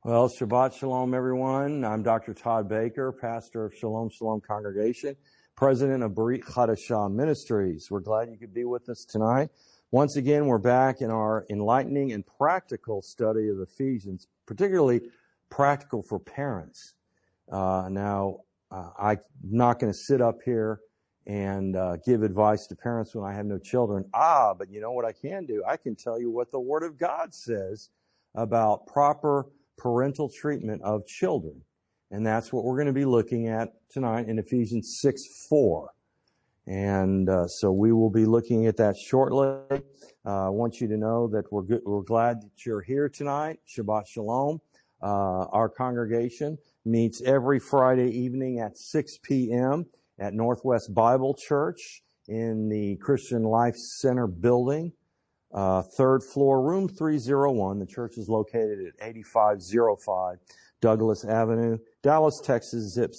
Well, Shabbat Shalom, everyone. I'm Dr. Todd Baker, pastor of Shalom Shalom Congregation, president of Berit Chadashah Ministries. We're glad you could be with us tonight. Once again, we're back in our enlightening and practical study of Ephesians, particularly practical for parents. I'm not going to sit up here and give advice to parents when I have no children. But you know what I can do? I can tell you what the Word of God says about proper parental treatment of children. And that's what we're going to be looking at tonight in Ephesians 6:4. And so we will be looking at that shortly. I want you to know that we're glad that you're here tonight. Shabbat Shalom. Our congregation meets every Friday evening at 6 p.m. at Northwest Bible Church in the Christian Life Center building. Third floor, room 301. The church is located at 8505 Douglas Avenue, Dallas, Texas, zip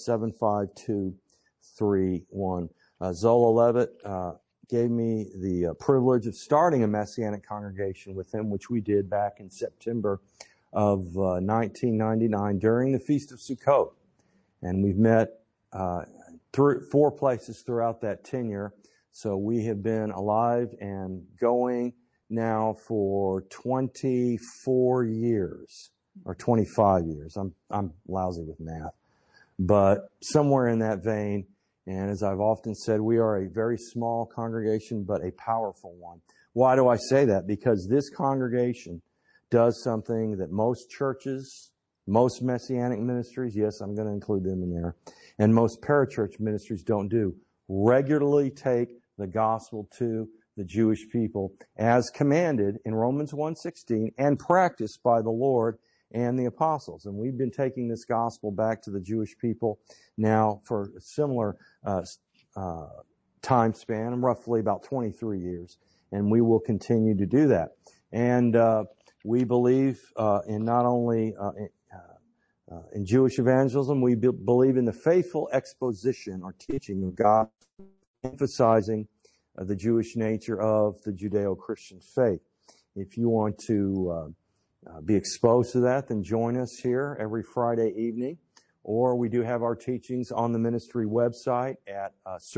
75231. Zola Levitt gave me the privilege of starting a Messianic congregation with him, which we did back in September of 1999 during the Feast of Sukkot. And we've met four places throughout that tenure. So we have been alive and going now for 24 years or 25 years. I'm lousy with math, but somewhere in that vein. And as I've often said, we are a very small congregation, but a powerful one. Why do I say that? Because this congregation does something that most churches, most Messianic ministries, yes, I'm going to include them in there, and most parachurch ministries don't do. Regularly take the gospel to the Jewish people as commanded in Romans 1:16 and practiced by the Lord and the apostles. And we've been taking this gospel back to the Jewish people now for a similar time span, roughly about 23 years. And we will continue to do that. And we believe in not only in Jewish evangelism, we believe in the faithful exposition or teaching of God, emphasizing the Jewish nature of the Judeo-Christian faith. If you want to be exposed to that, then join us here every Friday evening. Or we do have our teachings on the ministry website at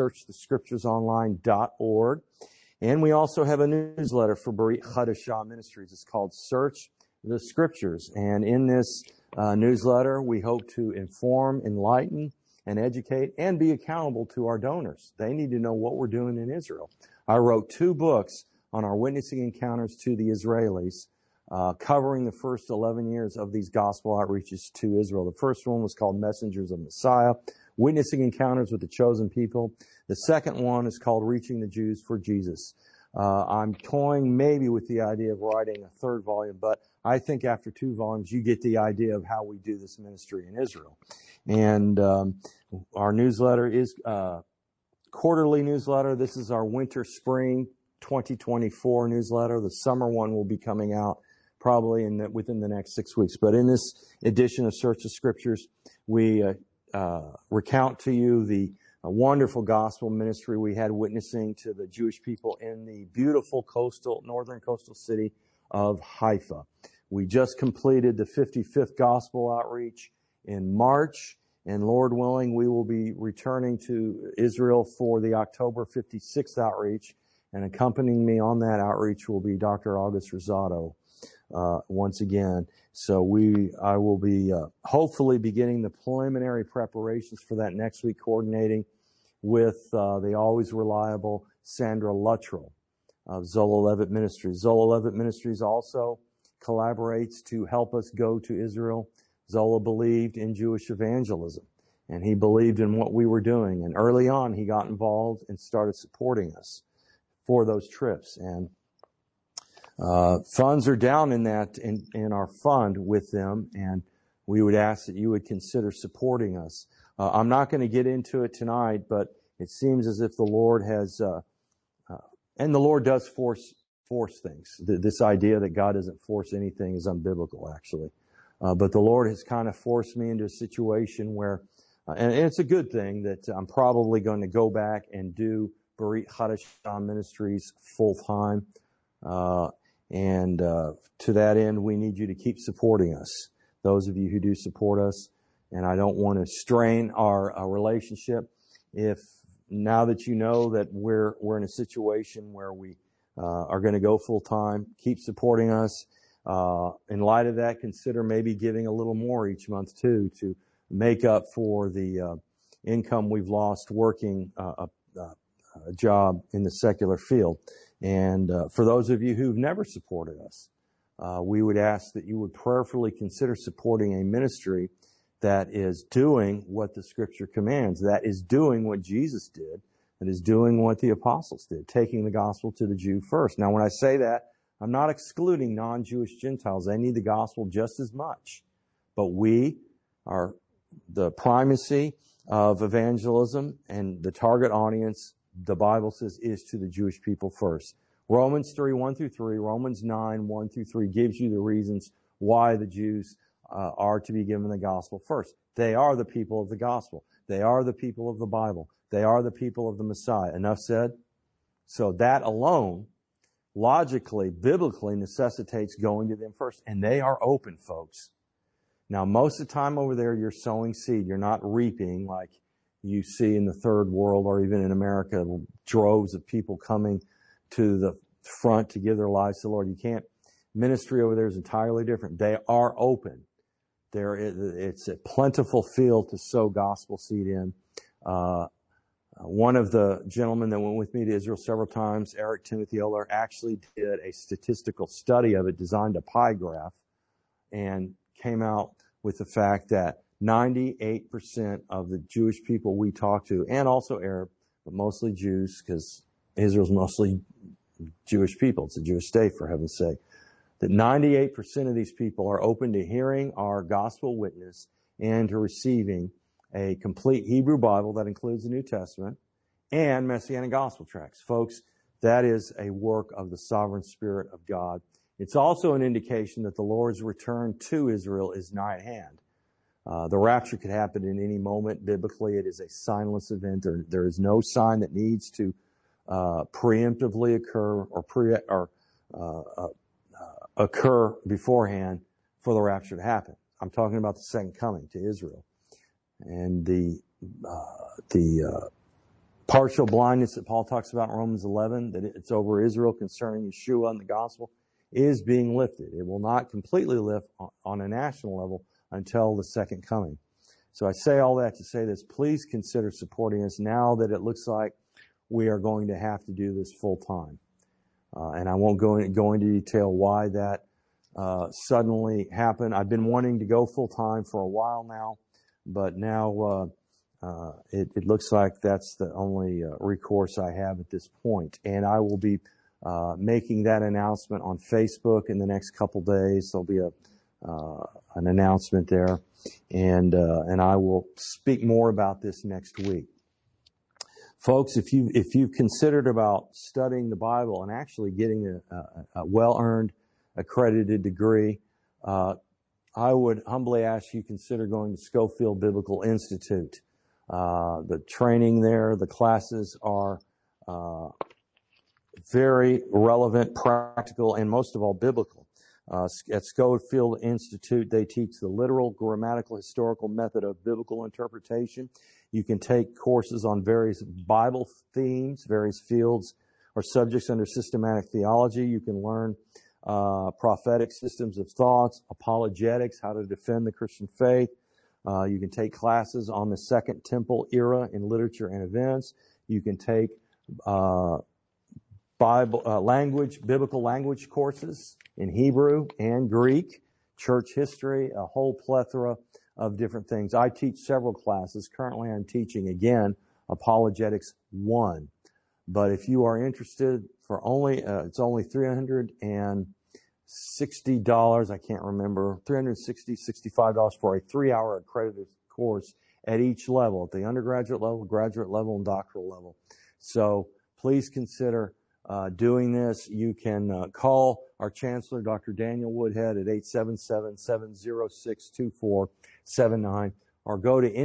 searchthescripturesonline.org. And we also have a newsletter for Berit Chadashah Ministries. It's called Search the Scriptures. And in this newsletter, we hope to inform, enlighten, and educate, and be accountable to our donors. They need to know what we're doing in Israel. I wrote 2 books on our witnessing encounters to the Israelis, covering the first 11 years of these gospel outreaches to Israel. The first one was called Messengers of Messiah, Witnessing Encounters with the Chosen People. The second one is called Reaching the Jews for Jesus. I'm toying maybe with the idea of writing a 3rd volume, but I think after 2 volumes, you get the idea of how we do this ministry in Israel. And our newsletter is quarterly newsletter. This is our winter-spring 2024 newsletter. The summer one will be coming out probably within the next 6 weeks. But in this edition of Search the Scriptures, we recount to you the wonderful gospel ministry we had witnessing to the Jewish people in the beautiful northern coastal city of Haifa. We just completed the 55th gospel outreach in March, and Lord willing, we will be returning to Israel for the October 56th outreach, and accompanying me on that outreach will be Dr. August Rosado once again. So I will be hopefully beginning the preliminary preparations for that next week, coordinating with the always reliable Sandra Luttrell of Zola Levitt Ministries. Zola Levitt Ministries also collaborates to help us go to Israel. Zola believed in Jewish evangelism, and he believed in what we were doing. And early on, he got involved and started supporting us for those trips. And funds are down in our fund with them, and we would ask that you would consider supporting us. I'm not going to get into it tonight, but it seems as if the Lord has, and the Lord does force things. This idea that God doesn't force anything is unbiblical, actually. But the Lord has kind of forced me into a situation where, and it's a good thing that I'm probably going to go back and do Berit Chadashah Ministries full time. And to that end, we need you to keep supporting us. those of you who do support us. And I don't want to strain our relationship. If now that you know that we're in a situation where we are going to go full time, keep supporting us. In light of that, consider maybe giving a little more each month too to make up for the income we've lost working a job in the secular field. And for those of you who've never supported us, we would ask that you would prayerfully consider supporting a ministry that is doing what the Scripture commands, that is doing what Jesus did, that is doing what the apostles did, taking the gospel to the Jew first. Now, when I say that, I'm not excluding non-Jewish Gentiles. They need the gospel just as much. But we are the primacy of evangelism, and the target audience, the Bible says, is to the Jewish people first. Romans 3, 1 through 3, Romans 9, 1 through 3 gives you the reasons why the Jews are to be given the gospel first. They are the people of the gospel. They are the people of the Bible. They are the people of the Messiah. Enough said? So that alone, logically, biblically, necessitates going to them first. And they are open, folks. Now, most of the time over there, you're sowing seed. You're not reaping like you see in the third world or even in America, droves of people coming to the front to give their lives to the Lord. You can't. Ministry over there is entirely different. They are open. It's a plentiful field to sow gospel seed in. One of the gentlemen that went with me to Israel several times, Eric Timothy Oler, actually did a statistical study of it, designed a pie graph, and came out with the fact that 98% of the Jewish people we talk to, and also Arab, but mostly Jews, because Israel's mostly Jewish people. It's a Jewish state, for heaven's sake. That 98% of these people are open to hearing our gospel witness and to receiving a complete Hebrew Bible that includes the New Testament and Messianic gospel tracts. Folks, that is a work of the sovereign Spirit of God. It's also an indication that the Lord's return to Israel is nigh at hand. The rapture could happen in any moment. Biblically, it is a signless event. There is no sign that needs to preemptively occur or occur beforehand for the rapture to happen. I'm talking about the second coming to Israel. And the partial blindness that Paul talks about in Romans 11, that it's over Israel concerning Yeshua and the gospel, is being lifted. It will not completely lift on a national level until the second coming. So I say all that to say this. Please consider supporting us now that it looks like we are going to have to do this full time. And I won't go into detail why that suddenly happened. I've been wanting to go full time for a while now, but now it looks like that's the only recourse I have at this point. And I will be making that announcement on Facebook in the next couple days. There'll be an announcement there, and I will speak more about this next week. Folks, if you've considered about studying the Bible and actually getting a well-earned accredited degree, I would humbly ask you consider going to Scofield Biblical Institute. The training there, the classes are very relevant, practical, and most of all biblical. At Scofield Institute, they teach the literal, grammatical, historical method of biblical interpretation. You can take courses on various Bible themes, various fields or subjects under systematic theology. You can learn prophetic systems of thoughts, apologetics, how to defend the Christian faith. You can take classes on the Second Temple era in literature and events. You can take biblical language courses in Hebrew and Greek, church history, a whole plethora of different things. I teach several classes. Currently, I'm teaching, again, Apologetics 1. But if you are interested, for only it's only $360, I can't remember, $65 for a 3-hour accredited course at each level, at the undergraduate level, graduate level, and doctoral level. So please consider doing this. You can call our chancellor, Dr. Daniel Woodhead, at 877-706-2479, or go to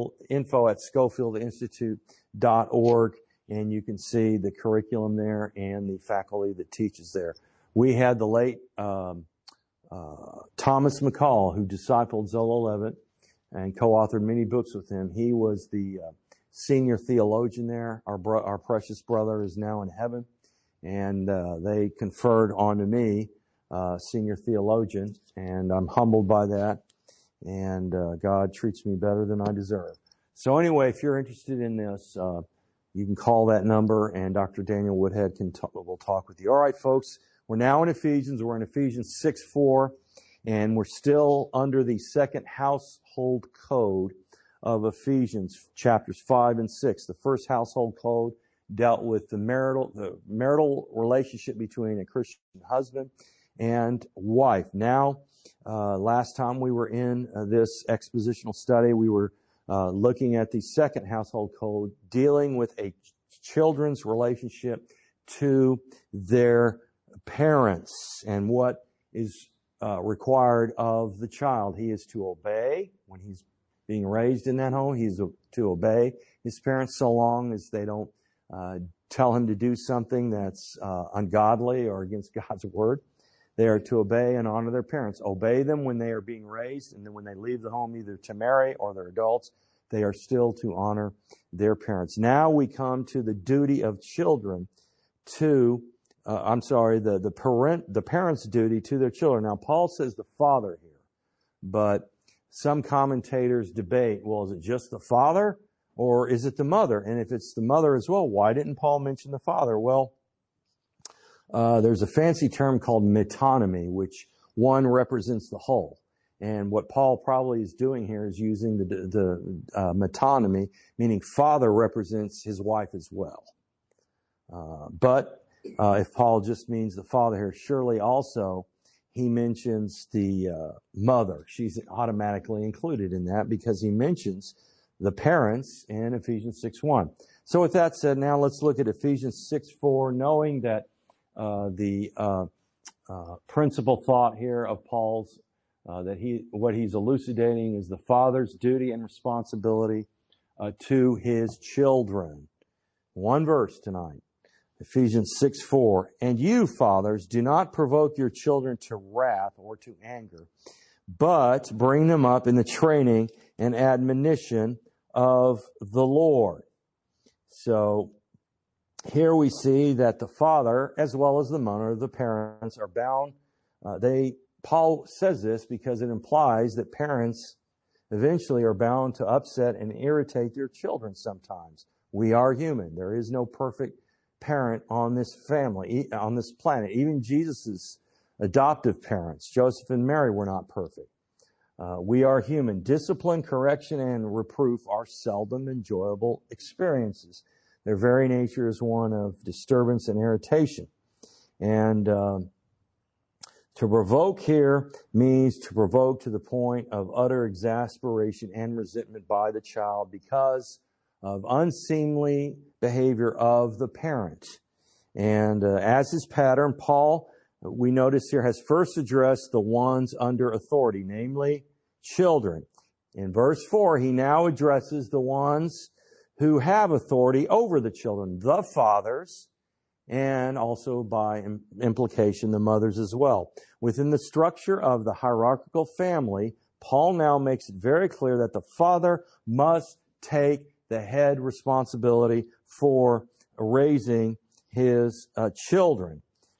info@scofieldinstitute.org, and you can see the curriculum there and the faculty that teaches there. We had the late Thomas McCall, who discipled Zola Levitt and co-authored many books with him. He was the senior theologian there. Our precious brother is now in heaven, and they conferred onto me, senior theologian, and I'm humbled by that, and God treats me better than I deserve. So anyway, if you're interested in this, you can call that number, and Dr. Daniel Woodhead will talk with you. All right, folks, we're now in Ephesians. We're in Ephesians 6:4, and we're still under the second household code of Ephesians, chapters 5 and 6. The first household code dealt with the marital relationship between a Christian husband and wife. Now, last time we were in this expositional study, we were looking at the second household code, dealing with a children's relationship to their parents and what is required of the child. He is to obey when he's being raised in that home. He's to obey his parents so long as they don't tell him to do something that's ungodly or against God's word. They are to obey and honor their parents. Obey them when they are being raised, and then when they leave the home either to marry or they're adults, they are still to honor their parents. Now we come to the duty of children to, the parents' duty to their children. Now Paul says the father here, but some commentators debate, well, is it just the father or is it the mother? And if it's the mother as well, why didn't Paul mention the father? Well, there's a fancy term called metonymy, which one represents the whole. And what Paul probably is doing here is using the metonymy, meaning father represents his wife as well. But if Paul just means the father here, surely also he mentions the mother. She's automatically included in that because he mentions the parents in Ephesians 6:1. So with that said, now let's look at Ephesians 6:4, knowing that the principal thought here of Paul's, what he's elucidating is the father's duty and responsibility to his children. One verse tonight, Ephesians 6:4. And you, fathers, do not provoke your children to wrath or to anger, but bring them up in the training and admonition of the Lord. So here we see that the father, as well as the mother, the parents, are bound. Paul says this because it implies that parents eventually are bound to upset and irritate their children sometimes. We are human. There is no perfect parent on this on this planet. Even Jesus' adoptive parents, Joseph and Mary, were not perfect. We are human. Discipline, correction, and reproof are seldom enjoyable experiences. Their very nature is one of disturbance and irritation. And to provoke here means to provoke to the point of utter exasperation and resentment by the child because of unseemly behavior of the parent. And as his pattern, Paul, we notice here, has first addressed the ones under authority, namely children. In verse 4, he now addresses the ones who have authority over the children, the fathers, and also by implication the mothers as well. Within the structure of the hierarchical family, Paul now makes it very clear that the father must take the head responsibility for raising his children,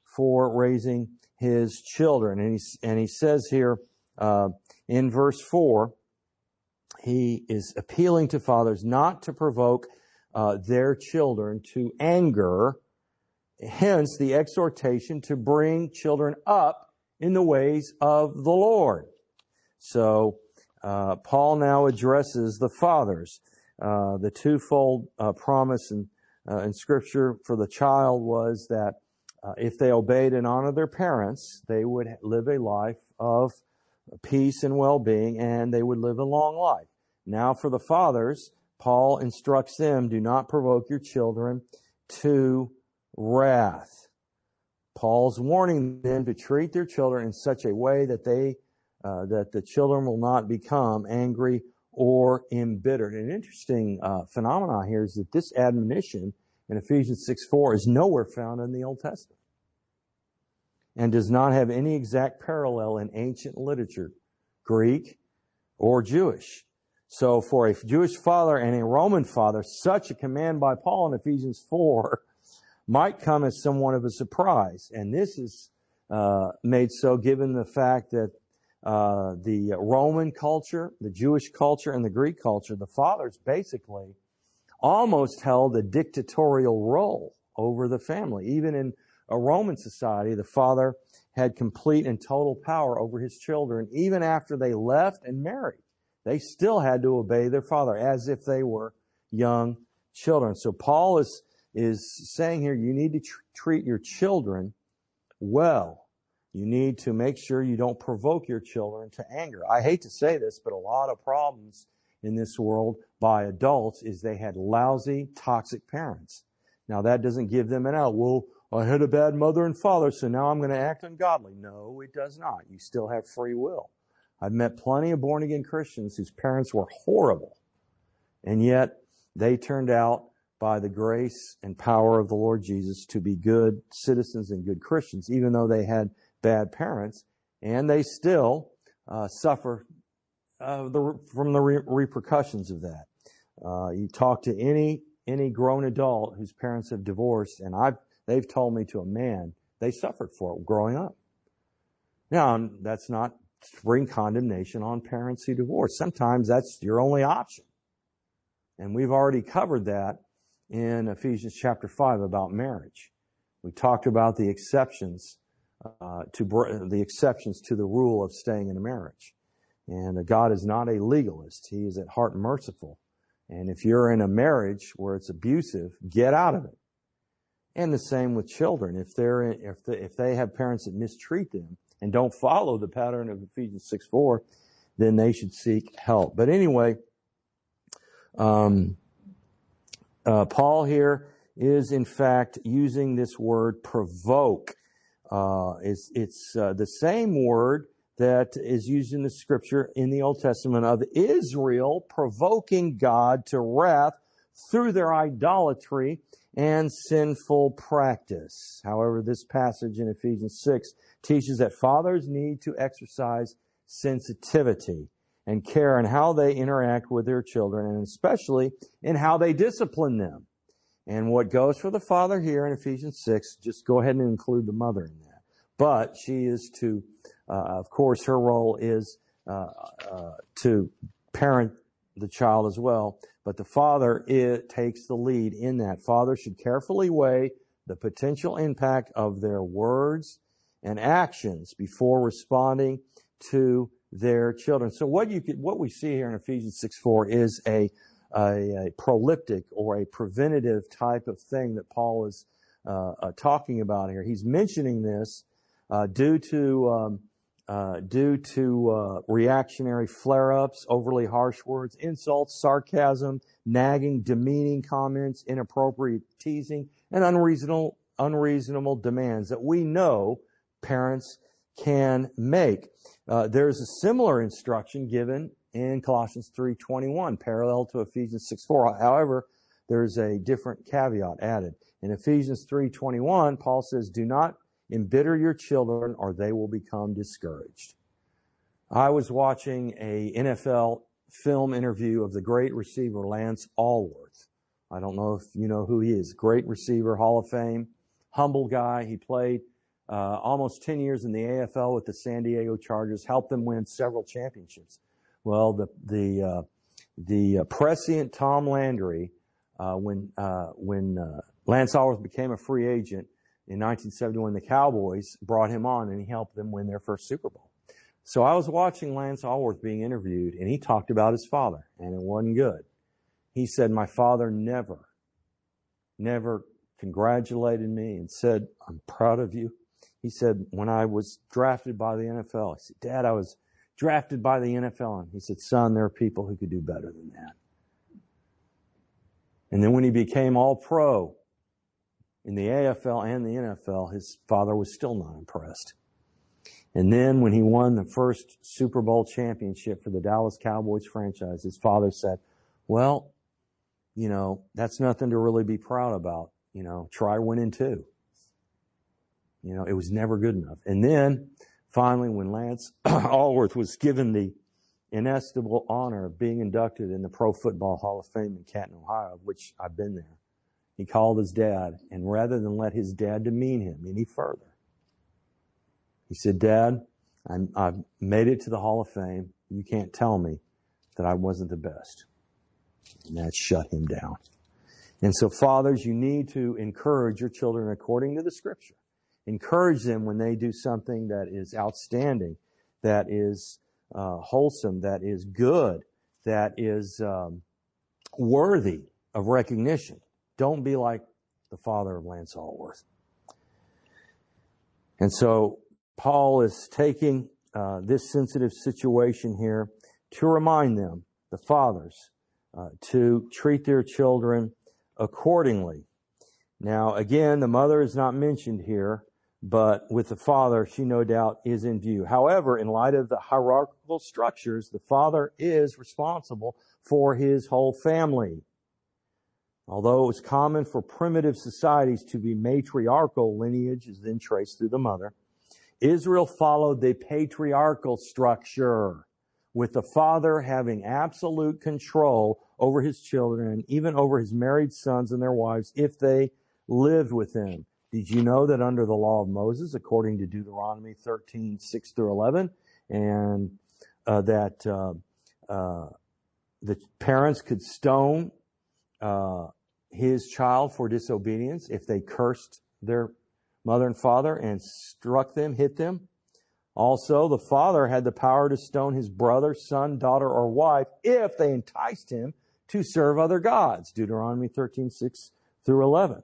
And he says here in verse 4, he is appealing to fathers not to provoke their children to anger, hence the exhortation to bring children up in the ways of the Lord. So Paul now addresses the fathers. The twofold promise in Scripture for the child was that if they obeyed and honored their parents, they would live a life of peace and well-being, and they would live a long life. Now for the fathers, Paul instructs them, do not provoke your children to wrath. Paul's warning them to treat their children in such a way that that the children will not become angry or embittered. An interesting phenomenon here is that this admonition in Ephesians 6:4 is nowhere found in the Old Testament. and does not have any exact parallel in ancient literature, Greek or Jewish. So for a Jewish father and a Roman father, such a command by Paul in Ephesians 4 might come as somewhat of a surprise. And this is made so given the fact that the Roman culture, the Jewish culture, and the Greek culture, the fathers basically almost held a dictatorial role over the family. Even in a Roman society, the father had complete and total power over his children. Even after they left and married, they still had to obey their father as if they were young children. So Paul is saying here, you need to treat your children well. You need to make sure you don't provoke your children to anger. I hate to say this, but a lot of problems in this world by adults is they had lousy, toxic parents. Now, that doesn't give them an out. Well, I had a bad mother and father, so now I'm going to act ungodly. No, it does not. You still have free will. I've met plenty of born-again Christians whose parents were horrible, and yet they turned out, by the grace and power of the Lord Jesus, to be good citizens and good Christians, even though they had bad parents, and they still suffer from the repercussions of that. You talk to any grown adult whose parents have divorced, and they've told me to a man, they suffered for it growing up. Now, that's not to bring condemnation on parents who divorce. Sometimes that's your only option. And we've already covered that in Ephesians chapter 5 about marriage. We talked about the exceptions to the rule of staying in a marriage. And God is not a legalist. He is at heart merciful. And if you're in a marriage where it's abusive, get out of it. And the same with children. If they have parents that mistreat them and don't follow the pattern of Ephesians 6:4, then they should seek help. But anyway, Paul here is in fact using this word provoke. It's the same word that is used in the scripture in the Old Testament of Israel provoking God to wrath through their idolatry and sinful practice. However, this passage in Ephesians 6 teaches that fathers need to exercise sensitivity and care in how they interact with their children, and especially in how they discipline them. And what goes for the father here in Ephesians 6, just go ahead and include the mother in that. But she is to, of course, her role is to parent the child as well. But the father takes the lead in that. Father should carefully weigh the potential impact of their words and actions before responding to their children. So what we see here in Ephesians 6:4 is a proleptic or a preventative type of thing that Paul is talking about here. He's mentioning this due to reactionary flare-ups, overly harsh words, insults, sarcasm, nagging, demeaning comments, inappropriate teasing, and unreasonable demands that we know parents can make. There's a similar instruction given in Colossians 3:21, parallel to Ephesians 6:4. However, there's a different caveat added. In Ephesians 3:21, Paul says, "Do not embitter your children, or they will become discouraged." I was watching a NFL film interview of the great receiver Lance Allworth. I don't know if you know who he is. Great receiver, Hall of Fame, humble guy. He played almost 10 years in the AFL with the San Diego Chargers, helped them win several championships. Well, the prescient Tom Landry, when Lance Allworth became a free agent in 1971, the Cowboys brought him on and he helped them win their first Super Bowl. So I was watching Lance Allworth being interviewed, and he talked about his father, and it wasn't good. He said, "My father never congratulated me and said, 'I'm proud of you.' He said, when I was drafted by the NFL, I said, 'Dad, I was drafted by the NFL.' And he said, 'Son, there are people who could do better than that.' And then when he became all-pro in the AFL and the NFL, his father was still not impressed. And then when he won the first Super Bowl championship for the Dallas Cowboys franchise, his father said, 'Well, that's nothing to really be proud about. Try winning 2. It was never good enough. And then, finally, when Lance Allworth was given the inestimable honor of being inducted in the Pro Football Hall of Fame in Canton, Ohio, of which I've been there, he called his dad, and rather than let his dad demean him any further, he said, "Dad, I've made it to the Hall of Fame. You can't tell me that I wasn't the best." And that shut him down. And so, fathers, you need to encourage your children according to the Scripture. Encourage them when they do something that is outstanding, that is wholesome, that is good, that is worthy of recognition. Don't be like the father of Lance Allworth. And so Paul is taking this sensitive situation here to remind them, the fathers, to treat their children accordingly. Now, again, the mother is not mentioned here, but with the father, she no doubt is in view. However, in light of the hierarchical structures, the father is responsible for his whole family. Although it was common for primitive societies to be matriarchal, lineage is then traced through the mother. Israel followed the patriarchal structure, with the father having absolute control over his children and even over his married sons and their wives if they lived with him. Did you know that under the law of Moses, according to Deuteronomy 13, 6 through 11, and that the parents could stone his child for disobedience if they cursed their mother and father and struck them, hit them? Also, the father had the power to stone his brother, son, daughter, or wife if they enticed him to serve other gods. Deuteronomy 13, 6 through 11.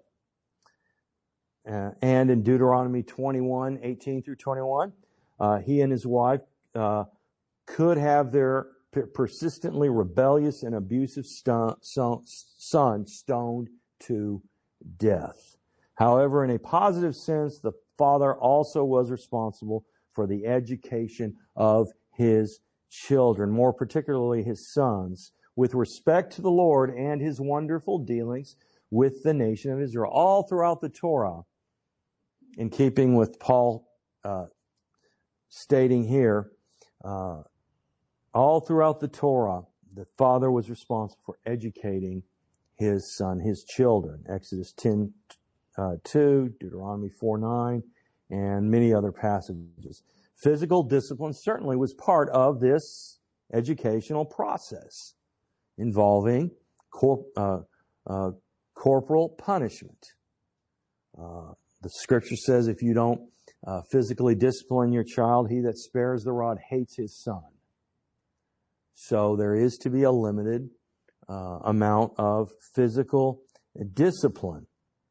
And in Deuteronomy 21, 18 through 21, he and his wife could have their persistently rebellious and abusive son stoned to death. However, in a positive sense, the father also was responsible for the education of his children, more particularly his sons, with respect to the Lord and his wonderful dealings with the nation of Israel. All throughout the Torah, in keeping with Paul stating here, all throughout the Torah, the father was responsible for educating his son, his children. Exodus 10, 2, Deuteronomy 4, 9, and many other passages. Physical discipline certainly was part of this educational process involving corporal punishment. The Scripture says if you don't physically discipline your child, he that spares the rod hates his son. So there is to be a limited amount of physical discipline.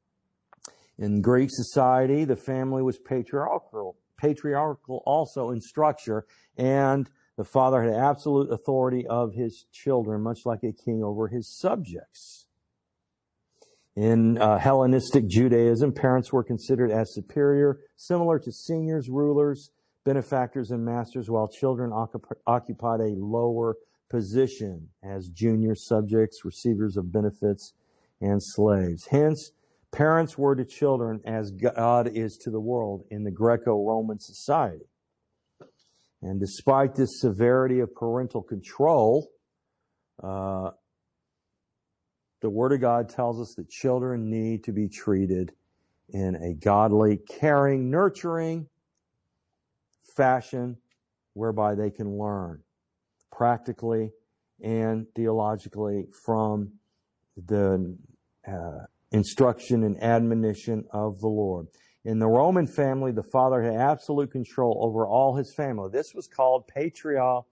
In Greek society, the family was patriarchal also in structure, and the father had absolute authority of his children, much like a king over his subjects. In Hellenistic Judaism, parents were considered as superior, similar to seniors, rulers, benefactors, and masters, while children occupied a lower position as junior subjects, receivers of benefits, and slaves. Hence, parents were to children as God is to the world in the Greco-Roman society. And despite this severity of parental control, the Word of God tells us that children need to be treated in a godly, caring, nurturing fashion whereby they can learn practically and theologically from the instruction and admonition of the Lord. In the Roman family, the father had absolute control over all his family. This was called patria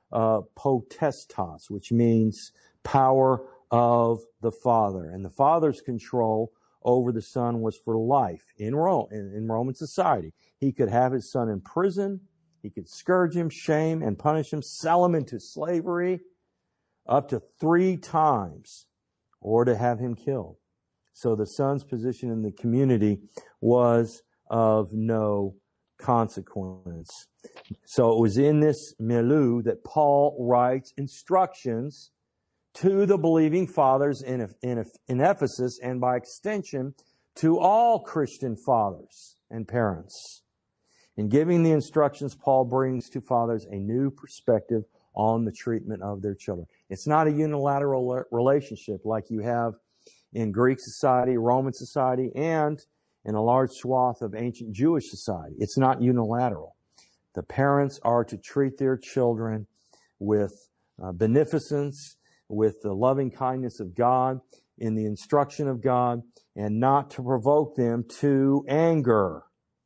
potestas, which means power of the father. And the father's control over the son was for life in Roman society. He could have his son in prison. He could scourge him, shame, and punish him, sell him into slavery up to 3 times, or to have him killed. So the son's position in the community was of no consequence. So it was in this milieu that Paul writes instructions to the believing fathers in Ephesus, and by extension to all Christian fathers. and parents. In giving the instructions, Paul brings to fathers a new perspective on the treatment of their children. It's not a unilateral relationship like you have in Greek society, Roman society, and in a large swath of ancient Jewish society. It's not unilateral. The parents are to treat their children with beneficence, with the loving kindness of God, in the instruction of God, and not to provoke them to anger.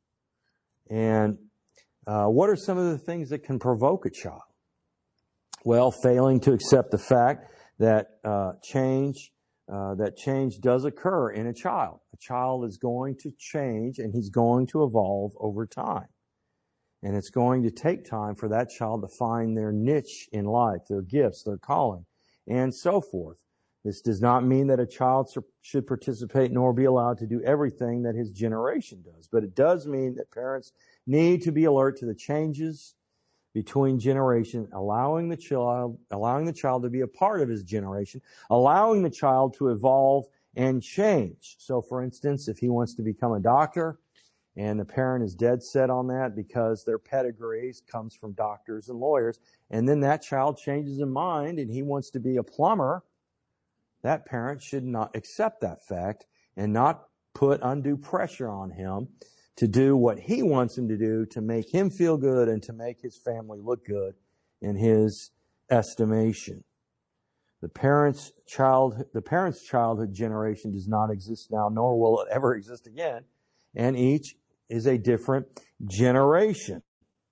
And what are some of the things that can provoke a child? Well, failing to accept the fact that change does occur in a child. A child is going to change and he's going to evolve over time. And it's going to take time for that child to find their niche in life, their gifts, their calling, and so forth. This does not mean that a child should participate nor be allowed to do everything that his generation does. But it does mean that parents need to be alert to the changes between generations, allowing the child to be a part of his generation, allowing the child to evolve and change. So, for instance, if he wants to become a doctor, and the parent is dead set on that because their pedigrees comes from doctors and lawyers, and then that child changes his mind and he wants to be a plumber, that parent should not accept that fact and not put undue pressure on him to do what he wants him to do to make him feel good and to make his family look good in his estimation. The parent's childhood generation does not exist now, nor will it ever exist again, and each is a different generation.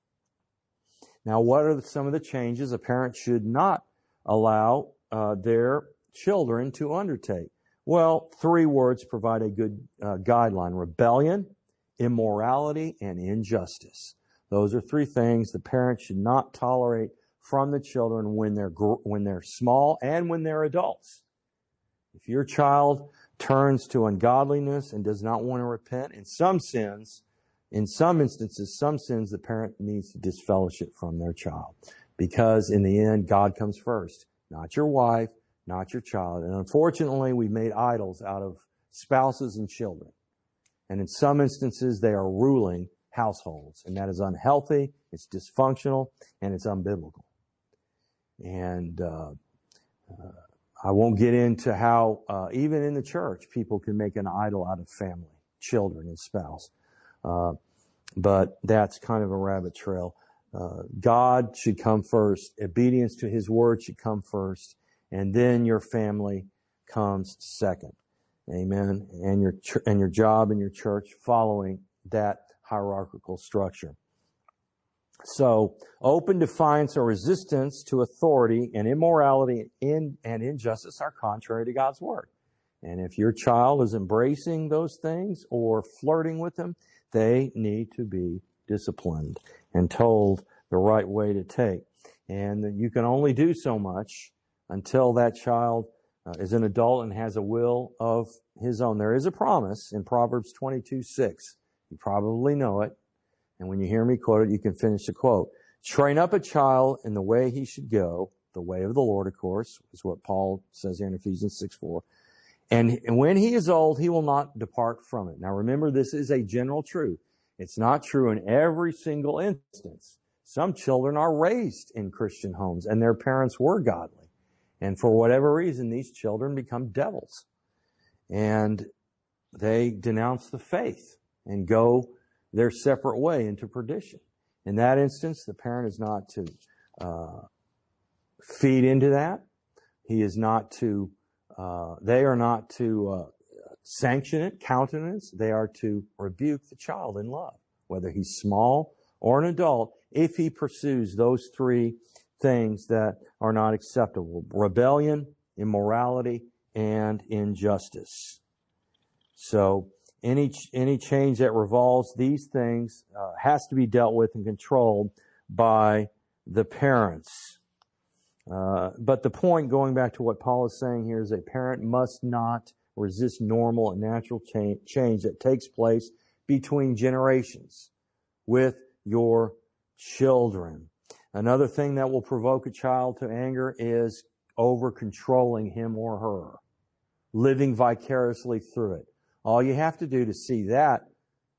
Now, what are some of the changes a parent should not allow their children to undertake? Well, 3 words provide a good guideline: rebellion, immorality, and injustice. Those are 3 things the parent should not tolerate from the children when they're small and when they're adults. If your child turns to ungodliness and does not want to repent, in some instances, some sins the parent needs to disfellowship from their child. Because in the end, God comes first, not your wife, not your child. And unfortunately, we've made idols out of spouses and children. And in some instances, they are ruling households. And that is unhealthy, it's dysfunctional, and it's unbiblical. And I won't get into how, even in the church, people can make an idol out of family, children, and spouse. But that's kind of a rabbit trail. God should come first. Obedience to His Word should come first. And then your family comes second. Amen. And your job and your church following that hierarchical structure. So, open defiance or resistance to authority and immorality and injustice are contrary to God's Word. And if your child is embracing those things or flirting with them, they need to be disciplined and told the right way to take. And you can only do so much until that child is an adult and has a will of his own. There is a promise in Proverbs 22:6. You probably know it. And when you hear me quote it, you can finish the quote. Train up a child in the way he should go, the way of the Lord, of course, is what Paul says here in Ephesians 6:4. And when he is old, he will not depart from it. Now remember, this is a general truth. It's not true in every single instance. Some children are raised in Christian homes and their parents were godly. And for whatever reason, these children become devils. And they denounce the faith and go their separate way into perdition. In that instance, the parent is not to feed into that. He is not to, they are not to sanction it, countenance. They are to rebuke the child in love, whether he's small or an adult, if he pursues those 3 things that are not acceptable: rebellion, immorality, and injustice. So, any change that revolves these things has to be dealt with and controlled by the parents. But the point, going back to what Paul is saying here, is a parent must not resist normal and natural change that takes place between generations with your children. Another thing that will provoke a child to anger is over-controlling him or her, living vicariously through it. All you have to do to see that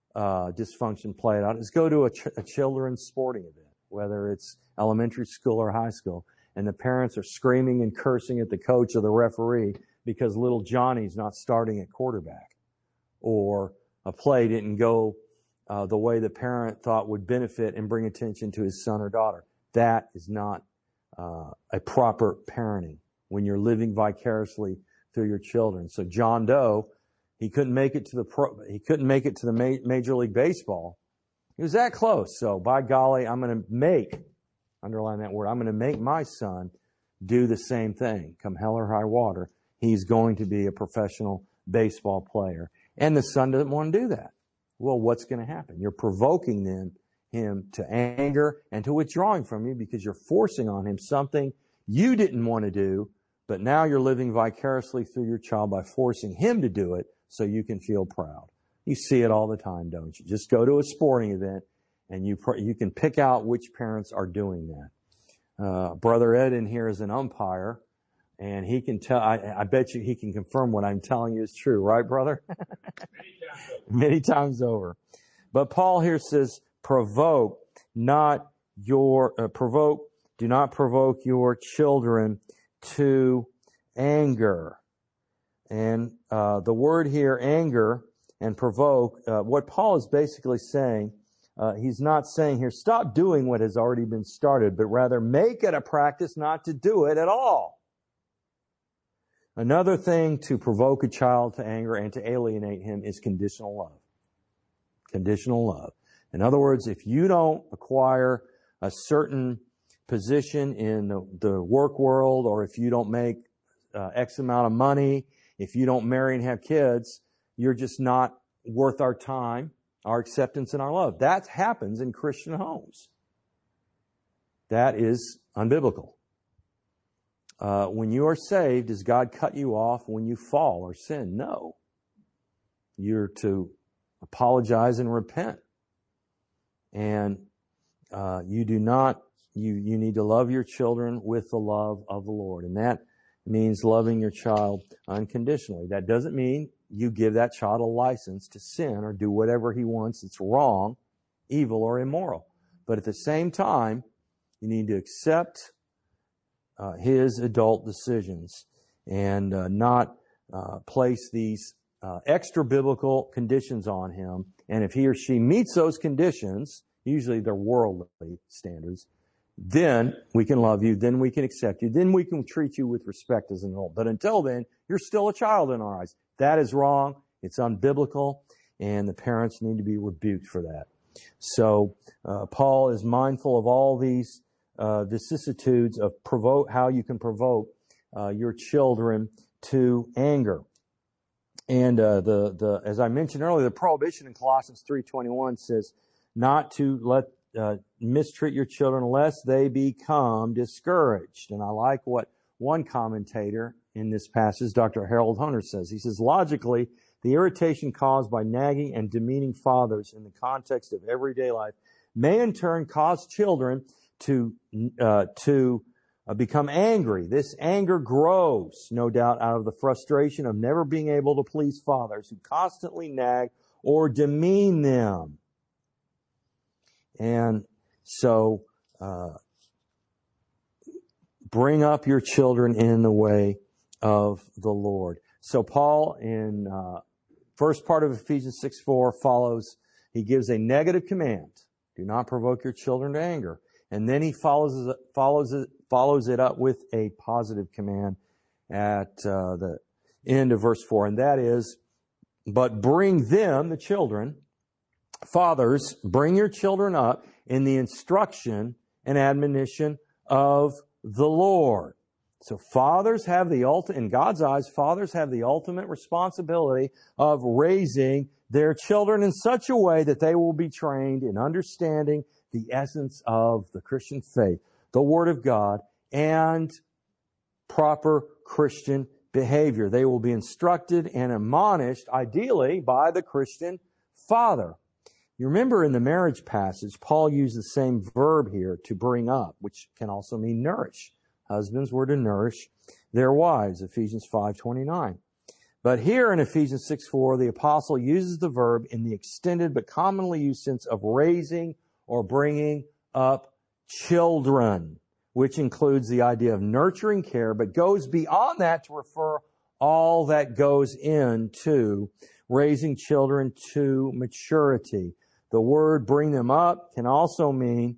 dysfunction played out is go to a children's sporting event, whether it's elementary school or high school, and the parents are screaming and cursing at the coach or the referee because little Johnny's not starting at quarterback, or a play didn't go the way the parent thought would benefit and bring attention to his son or daughter. That is not a proper parenting when you're living vicariously through your children. So John Doe, he couldn't make it to the Major League Baseball. He was that close. So by golly, I'm going to underline that word, I'm going to make my son do the same thing. Come hell or high water, he's going to be a professional baseball player. And the son doesn't want to do that. Well, what's going to happen? You're provoking him to anger and to withdrawing from you because you're forcing on him something you didn't want to do, but now you're living vicariously through your child by forcing him to do it so you can feel proud. You see it all the time, don't you? Just go to a sporting event and you can pick out which parents are doing that. Brother Ed in here is an umpire, and he can tell, I bet you he can confirm what I'm telling you is true, right, brother? Many times over. But Paul here says, do not provoke your children to anger. And the word here, anger and provoke, what Paul is basically saying, he's not saying here, stop doing what has already been started, but rather make it a practice not to do it at all. Another thing to provoke a child to anger and to alienate him is conditional love. Conditional love. In other words, if you don't acquire a certain position in the work world, or if you don't make X amount of money, if you don't marry and have kids, you're just not worth our time, our acceptance, and our love. That happens in Christian homes. That is unbiblical. When you are saved, does God cut you off when you fall or sin? No. You're to apologize and repent. And you need to love your children with the love of the Lord. And that means loving your child unconditionally. That doesn't mean you give that child a license to sin or do whatever he wants that's wrong, evil, or immoral. But at the same time, you need to accept his adult decisions and not place these extra biblical conditions on him. And if he or she meets those conditions, usually they're worldly standards, then we can love you, then we can accept you, then we can treat you with respect as an adult. But until then, you're still a child in our eyes. That is wrong. It's unbiblical, and the parents need to be rebuked for that. So Paul is mindful of all these vicissitudes of how you can provoke your children to anger. And as I mentioned earlier, the prohibition in Colossians 3:21 says not to mistreat your children lest they become discouraged. And I like what one commentator in this passage, Dr. Harold Hunter, says. He says, logically, the irritation caused by nagging and demeaning fathers in the context of everyday life may in turn cause children to become angry. This anger grows, no doubt, out of the frustration of never being able to please fathers who constantly nag or demean them. And so, bring up your children in the way of the Lord. So Paul, in first part of Ephesians 6:4, he gives a negative command. Do not provoke your children to anger. And then he follows it up with a positive command at the end of verse 4. And that is, but bring them, the children, fathers, bring your children up in the instruction and admonition of the Lord. So fathers have in God's eyes, fathers have the ultimate responsibility of raising their children in such a way that they will be trained in understanding the essence of the Christian faith, the Word of God, and proper Christian behavior. They will be instructed and admonished, ideally, by the Christian father. You remember in the marriage passage, Paul used the same verb here, to bring up, which can also mean nourish. Husbands were to nourish their wives, Ephesians 5:29. But here in Ephesians 6:4, the apostle uses the verb in the extended but commonly used sense of raising or bringing up children, which includes the idea of nurturing care, but goes beyond that to refer all that goes into raising children to maturity. The word bring them up can also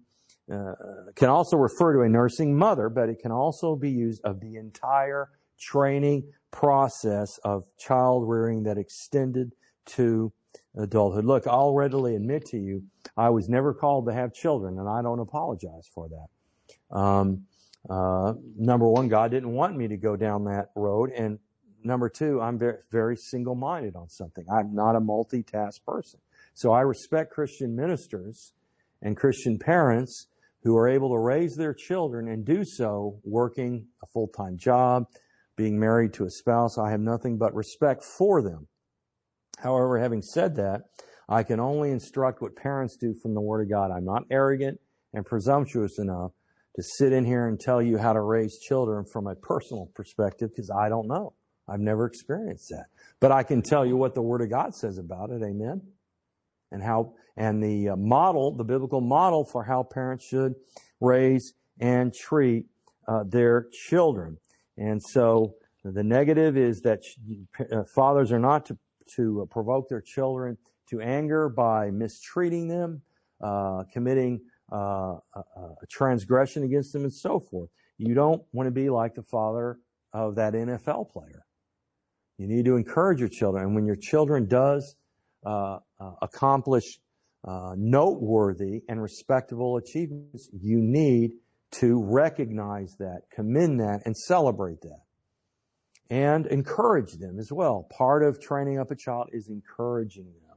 refer to a nursing mother, but it can also be used of the entire training process of child rearing that extended to adulthood. Look, I'll readily admit to you, I was never called to have children, and I don't apologize for that. Number one, God didn't want me to go down that road, and number two, I'm very, very single-minded on something. I'm not a multitask person. So I respect Christian ministers and Christian parents who are able to raise their children and do so working a full-time job, being married to a spouse. I have nothing but respect for them. However, having said that, I can only instruct what parents do from the Word of God. I'm not arrogant and presumptuous enough to sit in here and tell you how to raise children from a personal perspective, because I don't know. I've never experienced that. But I can tell you what the Word of God says about it. Amen. And the model, the biblical model for how parents should raise and treat their children. And so the negative is that fathers are not to provoke their children to anger by mistreating them, committing a transgression against them, and so forth. You don't want to be like the father of that NFL player. You need to encourage your children. And when your children does accomplish noteworthy and respectable achievements, you need to recognize that, commend that, and celebrate that. And encourage them as well. Part of training up a child is encouraging them.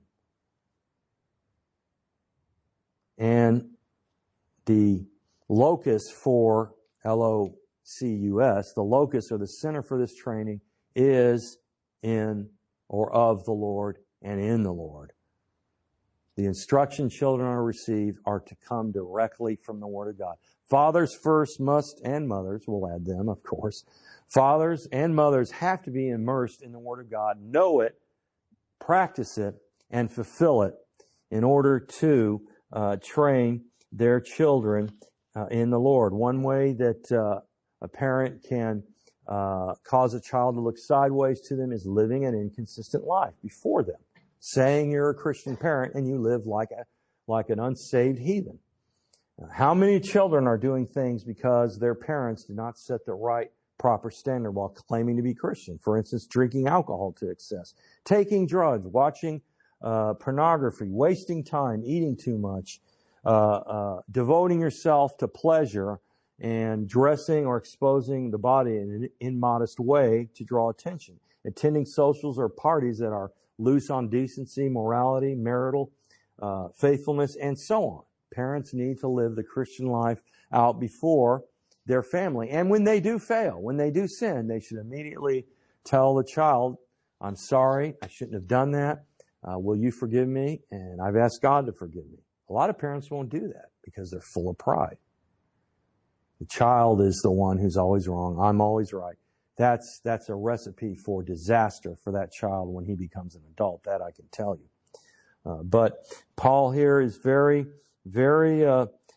And the locus for LOCUS, the locus or the center for this training is in or of the Lord and in the Lord. The instruction children are received are to come directly from the Word of God. Fathers first must, and mothers, we'll add them, of course. Fathers and mothers have to be immersed in the Word of God, know it, practice it, and fulfill it in order to train their children in the Lord. One way that a parent can cause a child to look sideways to them is living an inconsistent life before them, saying you're a Christian parent and you live like an unsaved heathen. How many children are doing things because their parents did not set the right, proper standard while claiming to be Christian? For instance, drinking alcohol to excess, taking drugs, watching pornography, wasting time, eating too much, devoting yourself to pleasure, and dressing or exposing the body in an immodest way to draw attention, attending socials or parties that are loose on decency, morality, marital faithfulness, and so on. Parents need to live the Christian life out before their family. And when they do fail, when they do sin, they should immediately tell the child, I'm sorry, I shouldn't have done that. Will you forgive me? And I've asked God to forgive me. A lot of parents won't do that because they're full of pride. The child is the one who's always wrong. I'm always right. That's a recipe for disaster for that child when he becomes an adult. That I can tell you. But Paul here is very, very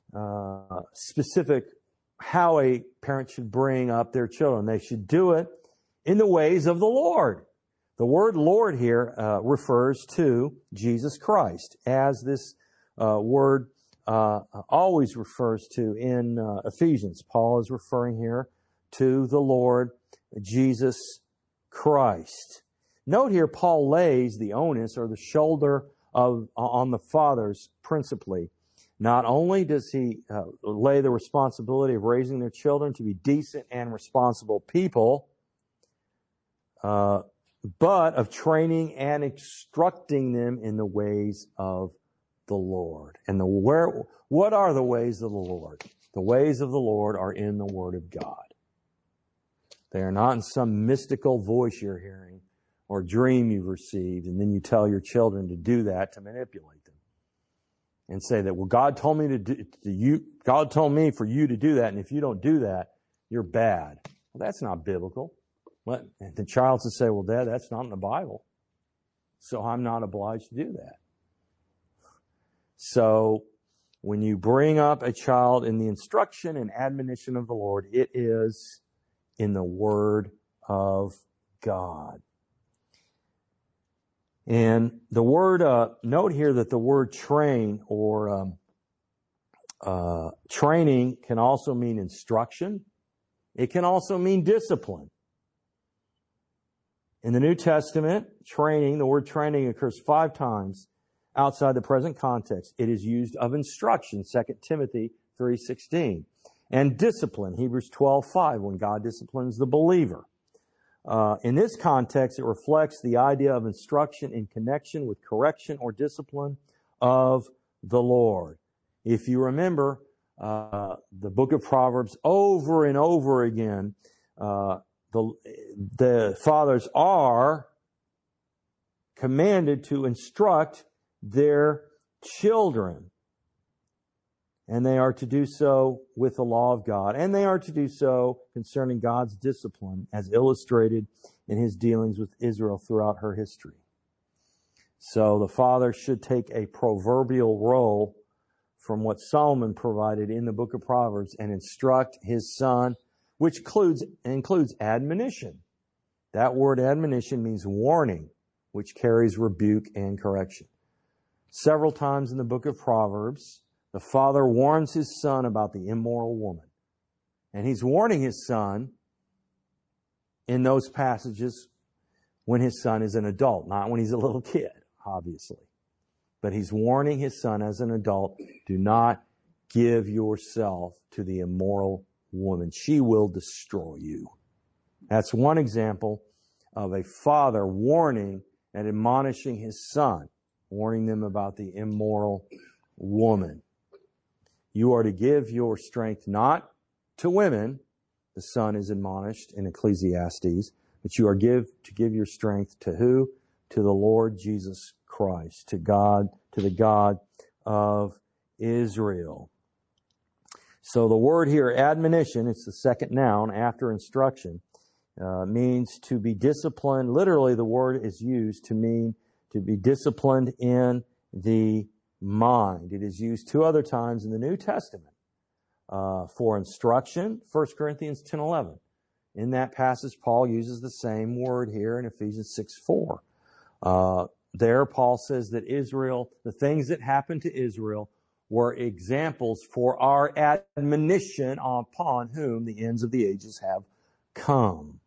specific how a parent should bring up their children. They should do it in the ways of the Lord. The word Lord here refers to Jesus Christ, as this word always refers to in Ephesians. Paul is referring here to the Lord Jesus Christ. Note here, Paul lays the onus or the shoulder on the fathers principally. Not only does he lay the responsibility of raising their children to be decent and responsible people, but of training and instructing them in the ways of the Lord. And what are the ways of the Lord? The ways of the Lord are in the Word of God. They are not in some mystical voice you're hearing or dream you've received, and then you tell your children to do that to manipulate them and say that, well, God told me for you to do that, and if you don't do that, you're bad. Well, that's not biblical. The child will say, well, Dad, that's not in the Bible, so I'm not obliged to do that. So when you bring up a child in the instruction and admonition of the Lord, it is in the Word of God. And the word, note here that the word train or training can also mean instruction. It can also mean discipline. In the New Testament, the word training occurs 5 times outside the present context. It is used of instruction, 2 Timothy 3:16. And discipline, Hebrews 12:5, when God disciplines the believer. In this context, it reflects the idea of instruction in connection with correction or discipline of the Lord. If you remember, the book of Proverbs over and over again, the fathers are commanded to instruct their children. And they are to do so with the law of God. And they are to do so concerning God's discipline as illustrated in His dealings with Israel throughout her history. So the father should take a proverbial role from what Solomon provided in the book of Proverbs and instruct his son, which includes admonition. That word admonition means warning, which carries rebuke and correction. Several times in the book of Proverbs, the father warns his son about the immoral woman. And he's warning his son in those passages when his son is an adult, not when he's a little kid, obviously. But he's warning his son as an adult, do not give yourself to the immoral woman. She will destroy you. That's one example of a father warning and admonishing his son, warning them about the immoral woman. You are to give your strength not to women, the son is admonished in Ecclesiastes, but you are to give your strength to who? To the Lord Jesus Christ, to God, to the God of Israel. So the word here, admonition, it's the second noun after instruction, means to be disciplined. Literally, the word is used to mean to be disciplined in the mind. It is used 2 other times in the New Testament for instruction, 1 Corinthians 10:11. In that passage, Paul uses the same word here in Ephesians 6:4. There, Paul says that Israel, the things that happened to Israel, were examples for our admonition upon whom the ends of the ages have come.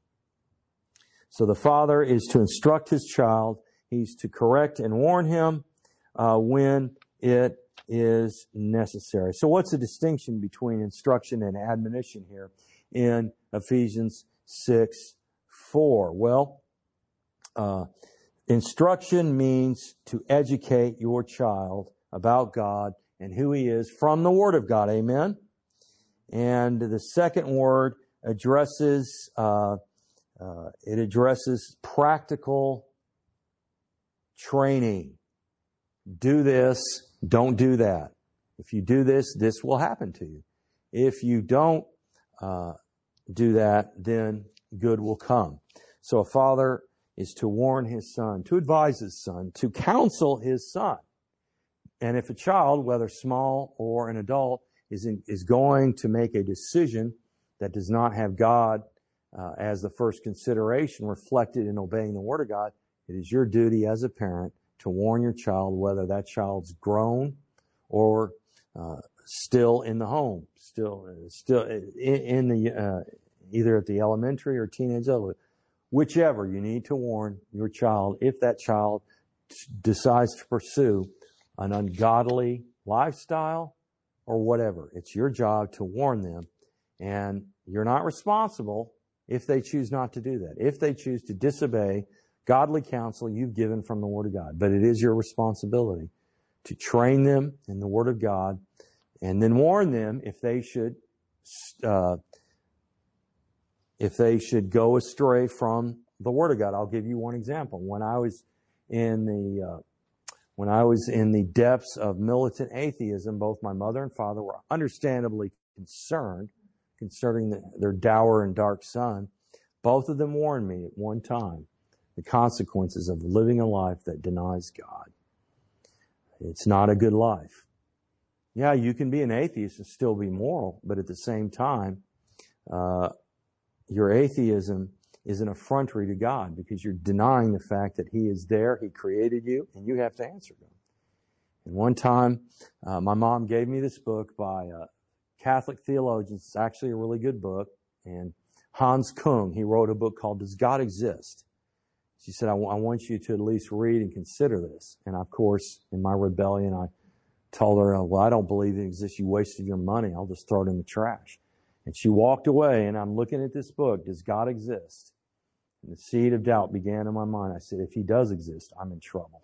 So the father is to instruct his child. He's to correct and warn him when it is necessary. So what's the distinction between instruction and admonition here in Ephesians 6:4? Well, instruction means to educate your child about God and who He is from the Word of God. Amen? And the second word addresses practical training. Do this, don't do that. If you do this, this will happen to you. If you don't do that, then good will come. So a father is to warn his son, to advise his son, to counsel his son. And if a child, whether small or an adult, is going to make a decision that does not have God as the first consideration reflected in obeying the Word of God, it is your duty as a parent to warn your child, whether that child's grown or still in the home, still in the either at the elementary or teenage level. Whichever, you need to warn your child if that child decides to pursue an ungodly lifestyle or whatever. It's your job to warn them, and you're not responsible if they choose not to do that. If they choose to disobey godly counsel you've given from the Word of God. But it is your responsibility to train them in the Word of God and then warn them if they should go astray from the Word of God. I'll give you one example. When I was in the depths of militant atheism, both my mother and father were understandably concerned concerning their dour and dark son. Both of them warned me at one time the consequences of living a life that denies God. It's not a good life. Yeah, you can be an atheist and still be moral, but at the same time, your atheism is an effrontery to God because you're denying the fact that He is there, He created you, and you have to answer to Him. And one time, my mom gave me this book by Catholic theologians. It's actually a really good book. And Hans Kung, he wrote a book called Does God Exist? She said, I want you to at least read and consider this. And of course, in my rebellion, I told her, well, I don't believe it exists. You wasted your money. I'll just throw it in the trash. And she walked away, and I'm looking at this book, Does God Exist? And the seed of doubt began in my mind. I said, if He does exist, I'm in trouble.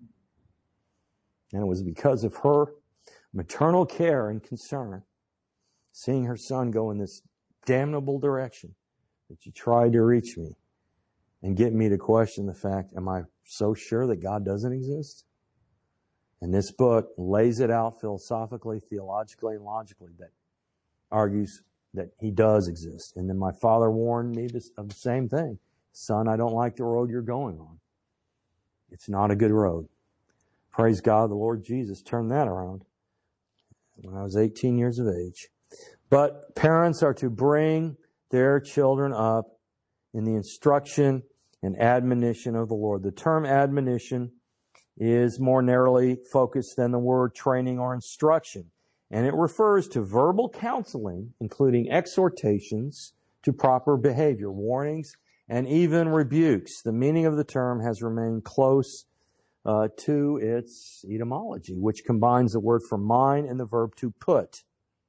And it was because of her maternal care and concern, seeing her son go in this damnable direction, that she tried to reach me and get me to question the fact, am I so sure that God doesn't exist? And this book lays it out philosophically, theologically, and logically that argues that He does exist. And then my father warned me of the same thing. Son, I don't like the road you're going on. It's not a good road. Praise God, the Lord Jesus turned that around when I was 18 years of age. But parents are to bring their children up in the instruction and admonition of the Lord. The term admonition is more narrowly focused than the word training or instruction. And it refers to verbal counseling, including exhortations to proper behavior, warnings, and even rebukes. The meaning of the term has remained close to its etymology, which combines the word for mind and the verb to put.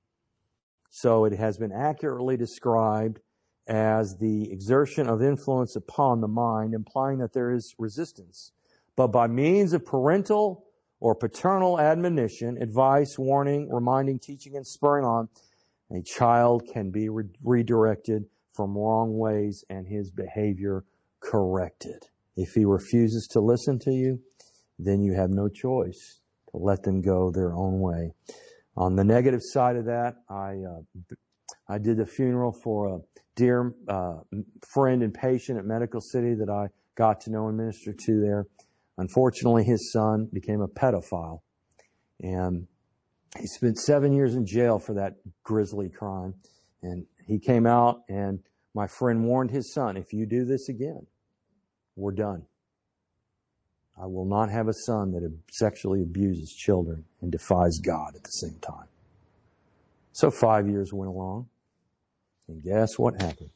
So it has been accurately described as the exertion of influence upon the mind, implying that there is resistance. But by means of parental or paternal admonition, advice, warning, reminding, teaching, and spurring on, a child can be redirected from wrong ways and his behavior corrected. If he refuses to listen to you, then you have no choice to let them go their own way. On the negative side of that, I did the funeral for a dear friend and patient at Medical City that I got to know and minister to there. Unfortunately, his son became a pedophile, and he spent 7 years in jail for that grisly crime. And he came out, and my friend warned his son, if you do this again, we're done. I will not have a son that sexually abuses children and defies God at the same time. So 5 years went along, and guess what happened?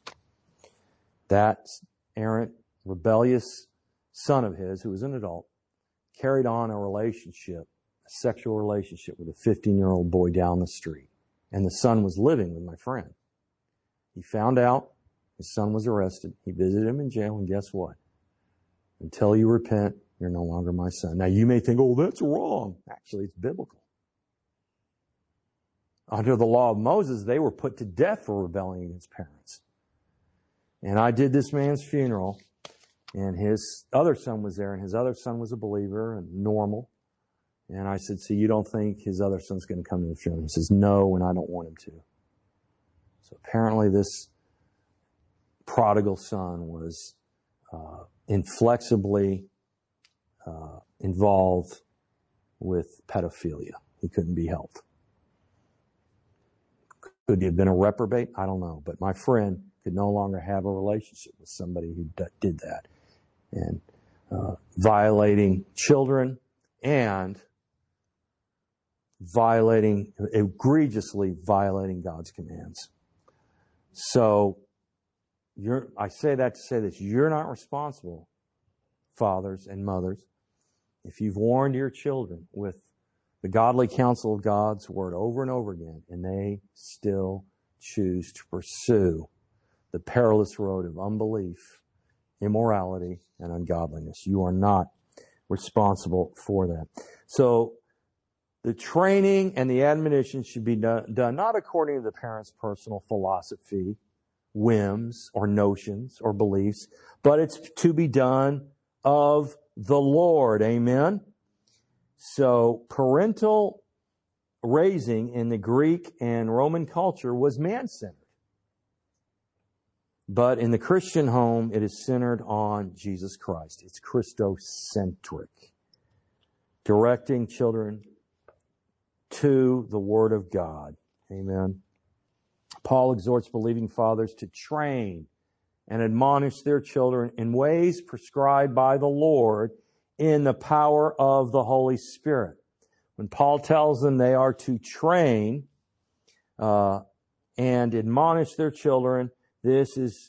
That errant, rebellious son of his, who was an adult, carried on a sexual relationship with a 15-year-old boy down the street. And the son was living with my friend. He found out, his son was arrested. He visited him in jail, and guess what? Until you repent, you're no longer my son. Now you may think, oh, that's wrong. Actually, it's biblical. Under the law of Moses, they were put to death for rebelling against parents. And I did this man's funeral, and his other son was there, and his other son was a believer and normal. And I said, so you don't think his other son's going to come to the funeral? He says, no, and I don't want him to. So apparently this prodigal son was inflexibly involved with pedophilia. He couldn't be helped. Could he have been a reprobate? I don't know. But my friend could no longer have a relationship with somebody who did that. And violating children and egregiously violating God's commands. So I say that to say this. You're not responsible, fathers and mothers, if you've warned your children with the godly counsel of God's word over and over again, and they still choose to pursue the perilous road of unbelief, immorality, and ungodliness. You are not responsible for that. So the training and the admonition should be done not according to the parent's personal philosophy, whims, or notions, or beliefs, but it's to be done of the Lord. Amen? So parental raising in the Greek and Roman culture was man-centered. But in the Christian home, it is centered on Jesus Christ. It's Christocentric, directing children to the Word of God. Amen. Paul exhorts believing fathers to train and admonish their children in ways prescribed by the Lord in the power of the Holy Spirit. When Paul tells them they are to train and admonish their children, this is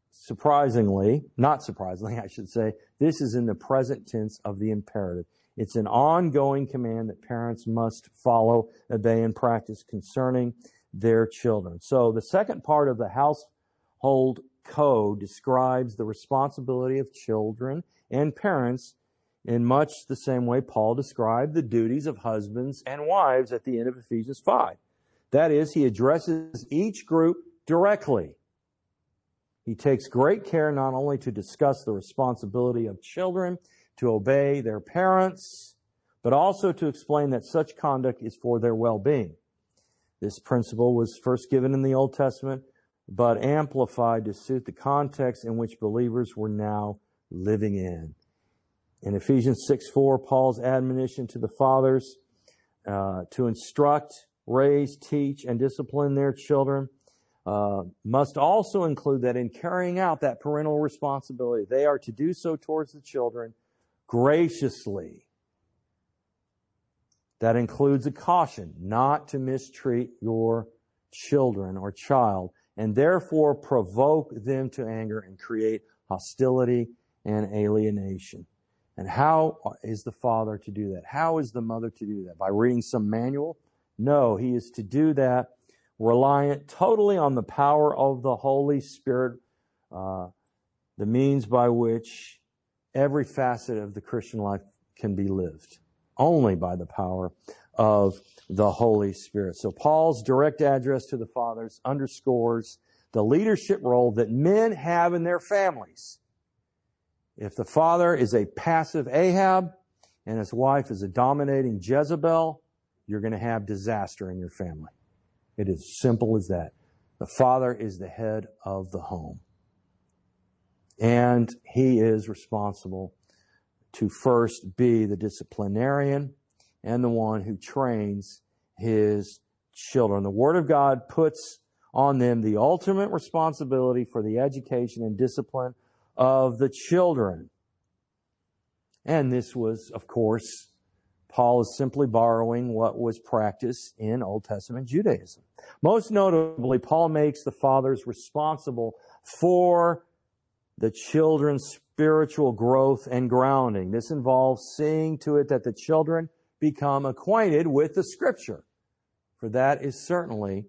not surprisingly, I should say, this is in the present tense of the imperative. It's an ongoing command that parents must follow, obey, and practice concerning their children. So the second part of the household code describes the responsibility of children and parents in much the same way Paul described the duties of husbands and wives at the end of Ephesians 5. That is, he addresses each group directly. He takes great care not only to discuss the responsibility of children to obey their parents, but also to explain that such conduct is for their well-being. This principle was first given in the Old Testament, but amplified to suit the context in which believers were now living in. In Ephesians 6:4, Paul's admonition to the fathers to instruct, raise, teach, and discipline their children must also include that in carrying out that parental responsibility, they are to do so towards the children graciously. That includes a caution not to mistreat your children or child and therefore provoke them to anger and create hostility and alienation. And how is the father to do that? How is the mother to do that? By reading some manual? No, he is to do that reliant totally on the power of the Holy Spirit, the means by which every facet of the Christian life can be lived. Only by the power of the Holy Spirit. So Paul's direct address to the fathers underscores the leadership role that men have in their families. If the father is a passive Ahab and his wife is a dominating Jezebel, you're going to have disaster in your family. It is as simple as that. The father is the head of the home. And he is responsible to first be the disciplinarian and the one who trains his children. The Word of God puts on them the ultimate responsibility for the education and discipline of the children. And this was, of course, Paul is simply borrowing what was practiced in Old Testament Judaism. Most notably, Paul makes the fathers responsible for the children's spiritual growth and grounding. This involves seeing to it that the children become acquainted with the Scripture. For that is certainly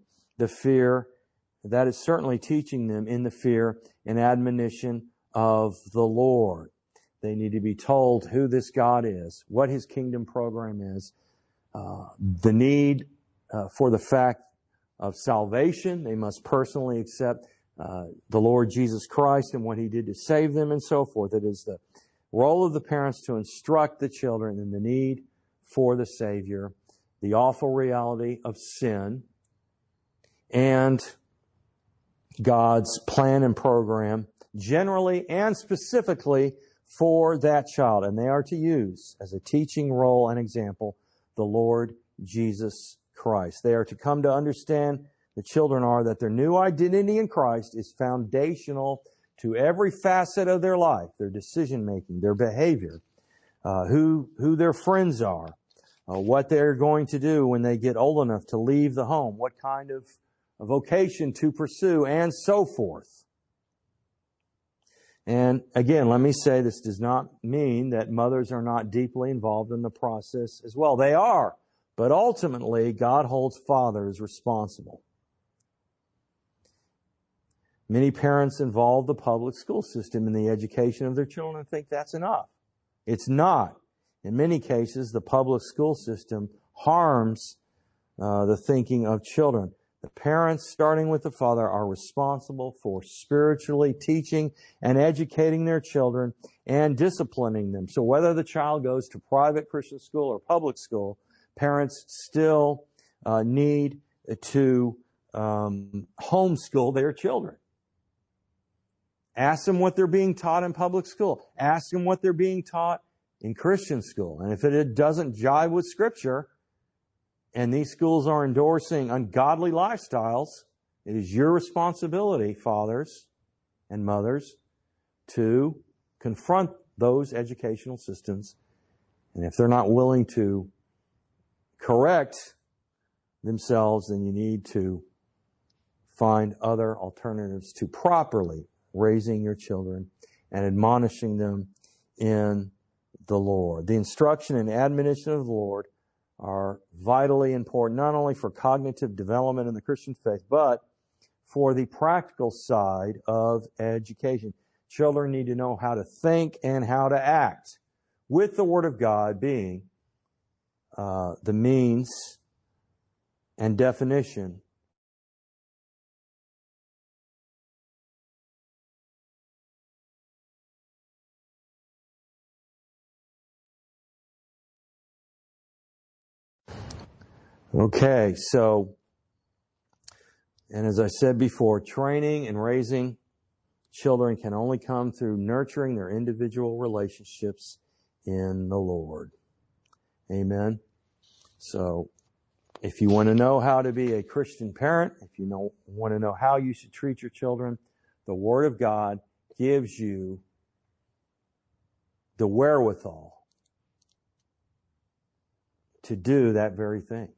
teaching them in the fear and admonition of the Lord. They need to be told who this God is, what His kingdom program is, the need for the fact of salvation. They must personally accept the Lord Jesus Christ and what He did to save them and so forth. It is the role of the parents to instruct the children in the need for the Savior, the awful reality of sin, and God's plan and program generally and specifically for that child. And they are to use as a teaching role and example the Lord Jesus Christ. They are to come to understand, the children are, that their new identity in Christ is foundational to every facet of their life, their decision making, their behavior, who their friends are, what they're going to do when they get old enough to leave the home, what kind of vocation to pursue, and so forth. And again, let me say this does not mean that mothers are not deeply involved in the process as well. They are. But ultimately, God holds fathers responsible. Many parents involve the public school system in the education of their children and think that's enough. It's not. In many cases, the public school system harms the thinking of children. The parents, starting with the father, are responsible for spiritually teaching and educating their children and disciplining them. So whether the child goes to private Christian school or public school, parents still need to homeschool their children. Ask them what they're being taught in public school. Ask them what they're being taught in Christian school. And if it doesn't jive with Scripture, and these schools are endorsing ungodly lifestyles, it is your responsibility, fathers and mothers, to confront those educational systems. And if they're not willing to correct themselves, then you need to find other alternatives to properly raising your children and admonishing them in the Lord. The instruction and admonition of the Lord are vitally important, not only for cognitive development in the Christian faith, but for the practical side of education. Children need to know how to think and how to act, with the Word of God being the means and definition . Okay, so, and as I said before, training and raising children can only come through nurturing their individual relationships in the Lord. Amen. So, if you want to know how to be a Christian parent, if you want to know how you should treat your children, the Word of God gives you the wherewithal to do that very thing.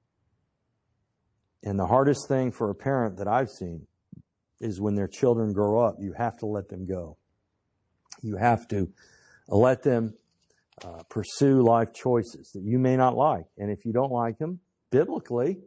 And the hardest thing for a parent that I've seen is when their children grow up, you have to let them go. You have to let them pursue life choices that you may not like. And if you don't like them, biblically,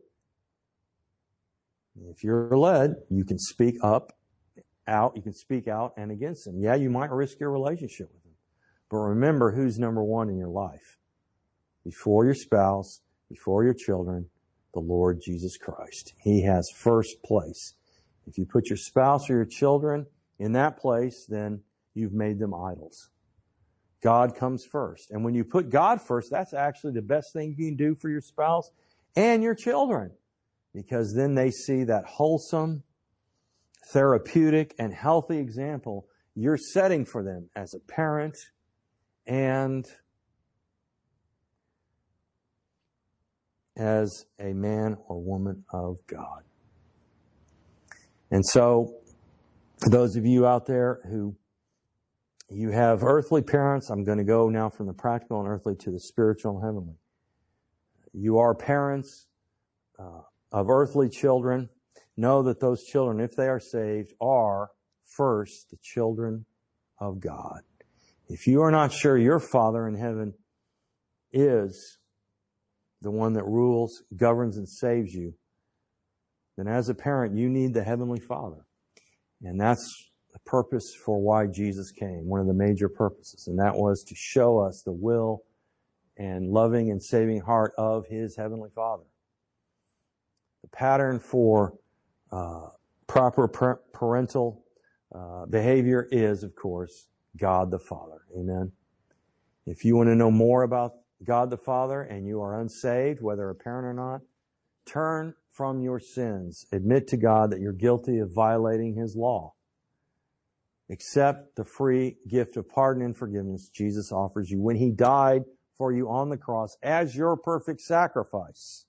if you're led, you can speak out and against them. Yeah, you might risk your relationship with them. But remember who's number one in your life. Before your spouse, before your children, the Lord Jesus Christ. He has first place. If you put your spouse or your children in that place, then you've made them idols. God comes first. And when you put God first, that's actually the best thing you can do for your spouse and your children. Because then they see that wholesome, therapeutic, and healthy example you're setting for them as a parent and as a man or woman of God. And so, those of you out there who you have earthly parents, I'm going to go now from the practical and earthly to the spiritual and heavenly. You are parents of earthly children. Know that those children, if they are saved, are first the children of God. If you are not sure your Father in heaven is the one that rules, governs, and saves you, then as a parent, you need the Heavenly Father. And that's the purpose for why Jesus came, one of the major purposes, and that was to show us the will and loving and saving heart of His Heavenly Father. The pattern for proper parental behavior is, of course, God the Father. Amen. If you want to know more about God the Father and you are unsaved, whether a parent or not, turn from your sins. Admit to God that you're guilty of violating His law. Accept the free gift of pardon and forgiveness Jesus offers you when He died for you on the cross as your perfect sacrifice.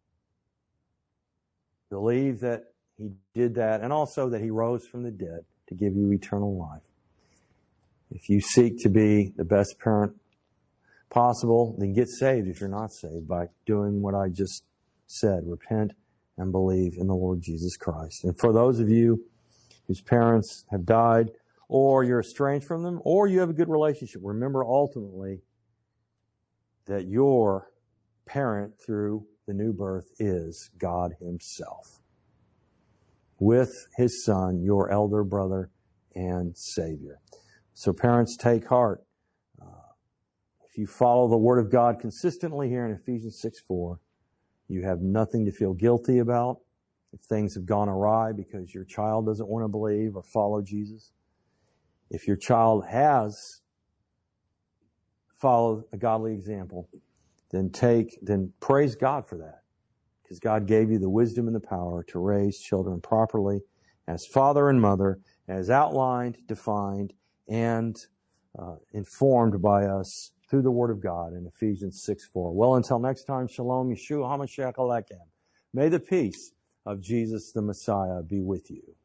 Believe that He did that and also that He rose from the dead to give you eternal life. If you seek to be the best parent possible, then get saved if you're not saved by doing what I just said. Repent and believe in the Lord Jesus Christ. And for those of you whose parents have died, or you're estranged from them, or you have a good relationship, remember ultimately that your parent through the new birth is God Himself, with His Son, your elder brother and Savior. So parents, take heart. If you follow the Word of God consistently here in Ephesians 6:4, you have nothing to feel guilty about if things have gone awry because your child doesn't want to believe or follow Jesus. If your child has followed a godly example, then praise God for that. Because God gave you the wisdom and the power to raise children properly as father and mother as outlined, defined, and informed by us through the Word of God in Ephesians 6:4. Well, until next time, Shalom, Yeshua HaMashiach Alechem. May the peace of Jesus the Messiah be with you.